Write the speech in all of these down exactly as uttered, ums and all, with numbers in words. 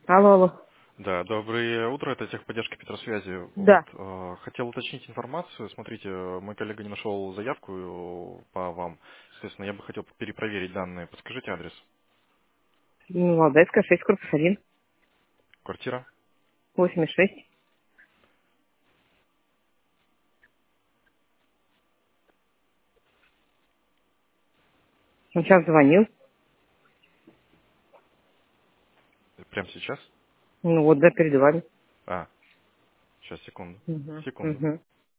Алло, алло. Да, доброе утро, это техподдержка Петросвязи. Вот, Да. э, хотел уточнить информацию. Смотрите, э, мой коллега не нашел заявку э, по вам. Соответственно, я бы хотел перепроверить данные. Подскажите адрес. Ну, Валдайская, шесть, корпус один, Квартира? восемьдесят шесть. Он сейчас звонил. Прямо сейчас? Ну, вот, да, перед вами. А, сейчас, секунду. Угу. Секунду. Угу.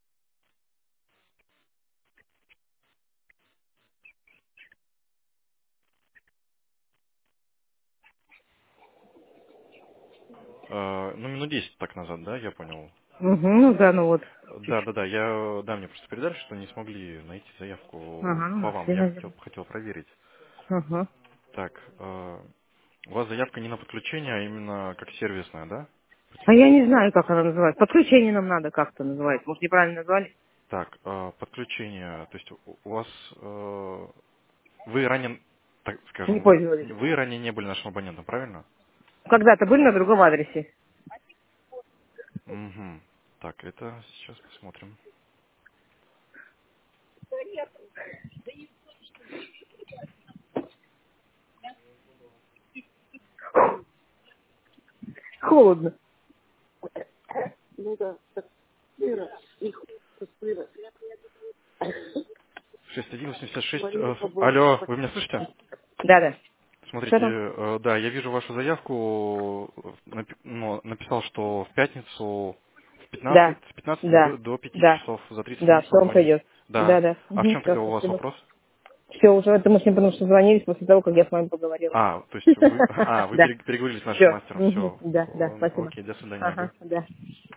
Э, ну, минут десять так назад, да, я понял. Угу, ну да, ну вот. Да, да, да, я, да, мне просто передали, что не смогли найти заявку Ага, ну, по вам. нашли, Я хотел, наверное. хотел проверить. Угу. Так, э, у вас заявка не на подключение, а именно как сервисная, да? А я Почему-то. не знаю, как она называется. Подключение нам надо как-то называется. Может, неправильно назвали? Так, э, подключение, то есть у у вас, э, вы ранее, так Не скажем, вы, пользовались. вы ранее не были нашим абонентом, правильно? Когда-то были на другом адресе. Угу. Так, это сейчас посмотрим. Холодно. шесть один восемьдесят шесть. э, алло, вы меня слышите? Да-да. Что Смотрите, там? э, да, я вижу вашу заявку, э, напи- ну, написал, что в пятницу в пятнадцать, Да. с пятнадцати Да. до, до пяти Да. часов за тридцать Да, минут все, он позвонить. пойдет. Да. Да-да. А в Угу. чем Все, тогда у вас спасибо. вопрос? Все, уже это мы с ним потому что звонились после того, как я с вами поговорила. А, то есть вы, а, вы Да. перег- переговорили с нашим Все. мастером, все. Да, да, спасибо. Окей, до свидания. Ага. Ага, да.